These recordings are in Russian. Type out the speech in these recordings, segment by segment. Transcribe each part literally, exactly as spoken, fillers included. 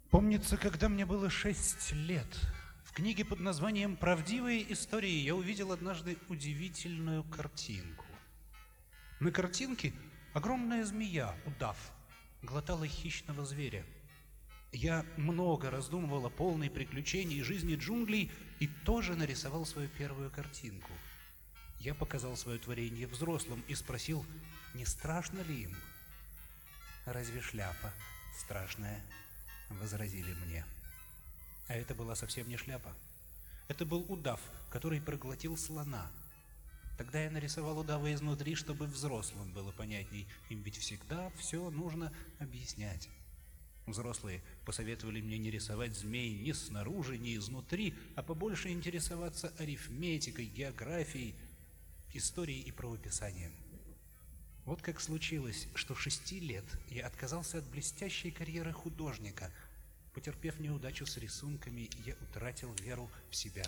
Помнится, когда мне было шесть лет, в книге под названием «Правдивые истории» я увидел однажды удивительную картинку. На картинке огромная змея, удав, глотала хищного зверя. Я много раздумывал о полной приключении жизни джунглей и тоже нарисовал свою первую картинку. Я показал свое творение взрослым и спросил, не страшно ли им? «Разве шляпа страшная?» — возразили мне. А это была совсем не шляпа. Это был удав, который проглотил слона. Тогда я нарисовал удава изнутри, чтобы взрослым было понятней. Им ведь всегда все нужно объяснять. Взрослые посоветовали мне не рисовать змей ни снаружи, ни изнутри, а побольше интересоваться арифметикой, географией, историей и правописанием. Вот как случилось, что в шести лет я отказался от блестящей карьеры художника. Потерпев неудачу с рисунками, я утратил веру в себя.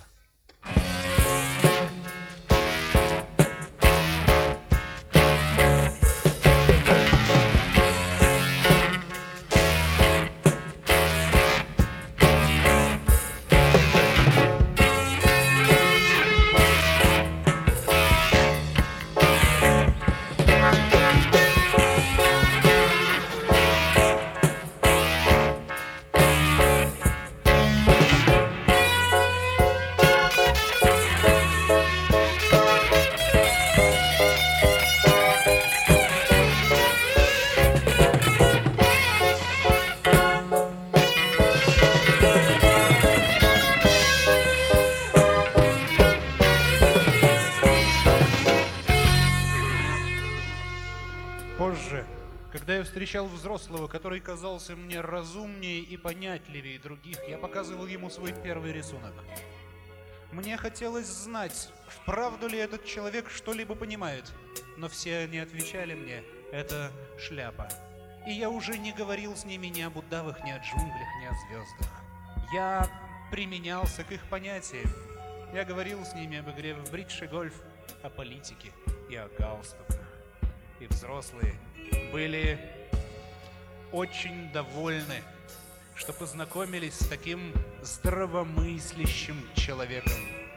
Позже, когда я встречал взрослого, который казался мне разумнее и понятливее других, я показывал ему свой первый рисунок. Мне хотелось знать, вправду ли этот человек что-либо понимает, но все они отвечали мне, это шляпа. И я уже не говорил с ними ни об удавах, ни о джунглях, ни о звездах. Я применялся к их понятиям. Я говорил с ними об игре в бридж и гольф, о политике и о галстуках. И взрослые были очень довольны, что познакомились с таким здравомыслящим человеком.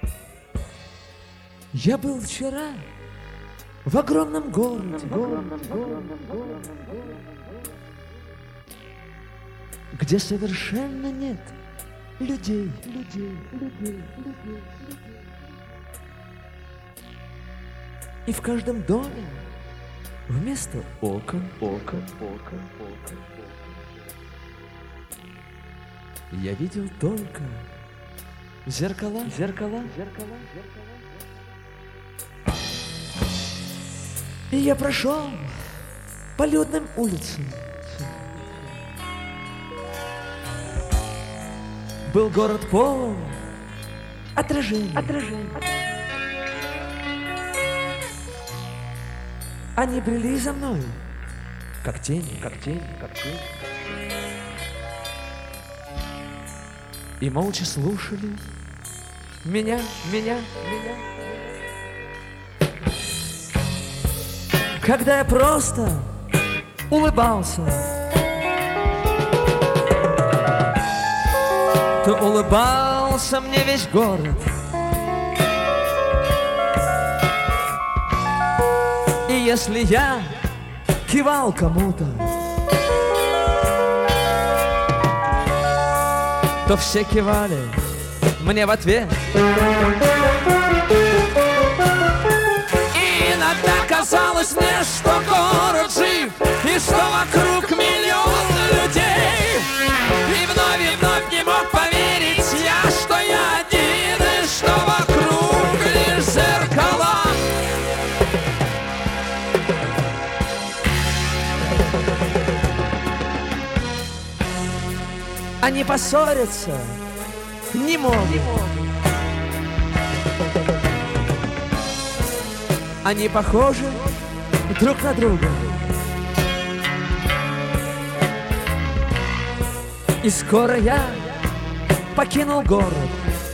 Я был вчера в огромном городе, где совершенно нет людей, людей, людей, людей. И в каждом доме вместо окон, окон, окон, окон, я видел только зеркала, зеркала, зеркала, зеркала. И я прошел по людным улицам. Был город полон отражений, отражений. Они брели за мной, как тени, как тени, как тени. И молча слушали меня, меня, меня. Когда я просто улыбался, то улыбался мне весь город. И если я кивал кому-то, то все кивали мне в ответ. И иногда казалось мне, что город жив, и что вокруг миллион людей. И вновь и вновь не мог поверить я, что я один, и что вокруг лишь зеркала. Они поссорятся не могут. Они похожи друг на друга. И скоро я покинул город.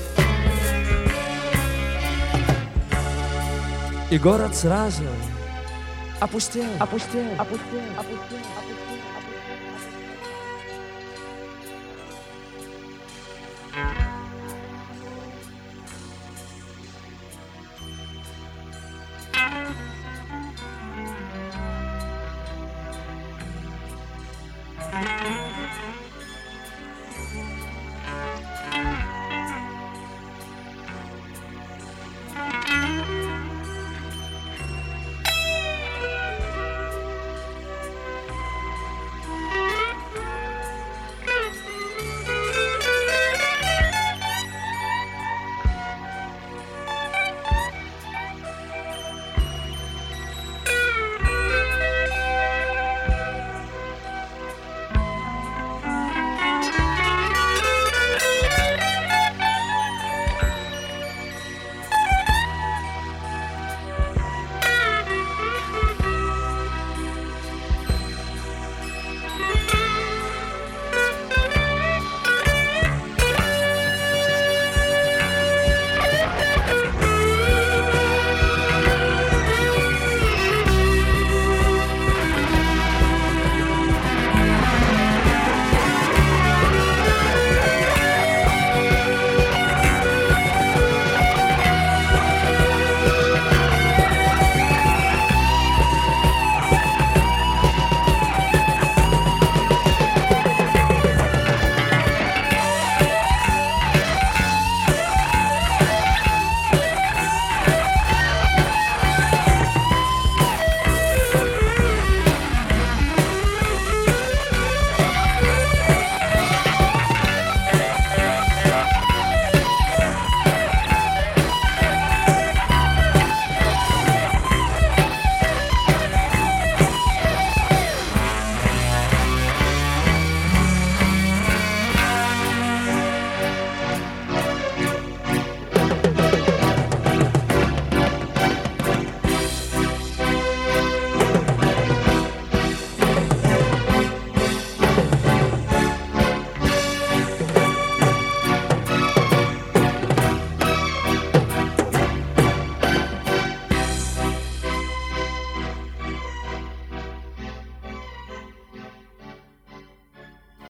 И город сразу опустел, опустел, опустел, опустел, опустел, опустел. Thank you.